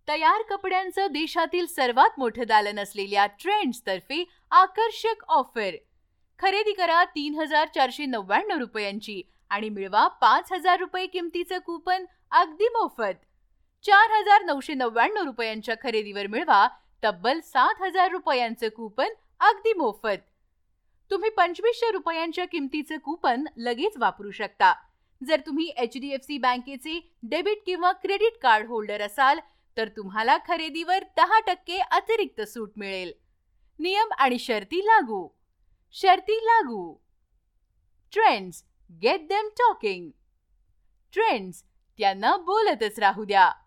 तयार कपड्यांचं देशातील सर्वात मोठं दालन असलेल्या ट्रेंड्स तर्फे आकर्षक ऑफर. खरेदी करा 3,499 रुपयांची आणि मिळवा 5,000 रुपये किमतीचं कूपन अगदी मोफत. 4,999 रुपयांच्या खरेदीवर मिळवा तब्बल 7,000 रुपयांचं कूपन अगदी मोफत. तुम्ही 2,500 रुपयांच्या किमतीचं कूपन लगेच वापरू शकता. जर तुम्ही HDFC बँकेचे डेबिट किंवा क्रेडिट कार्ड होल्डर असाल तर तुम्हाला खरेदीवर 10% अतिरिक्त सूट मिळेल. नियम आणि शर्ती लागू. Trends, get them talking. Trends, त्यांना बोलतच राहू द्या.